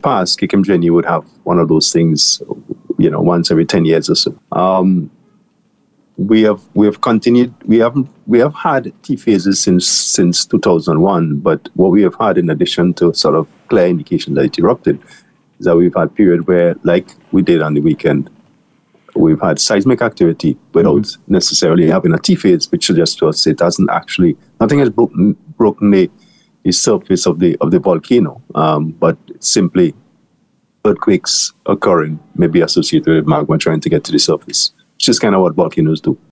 past, KKMJNU would have one of those things, once every 10 years or so. We have continued. We have had T phases since 2001, but what we have had in addition to sort of clear indication that it erupted is that we've had period where, like we did on the weekend, we've had seismic activity without necessarily having a T phase, which suggests to us it hasn't actually, nothing has broken the surface of the volcano, but simply earthquakes occurring may be associated with magma trying to get to the surface, which is kind of what volcanoes do.